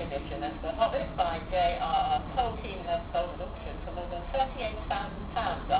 edition of The Hobbit by J.R.R. Tolkien, sold at auction for more than £38,000.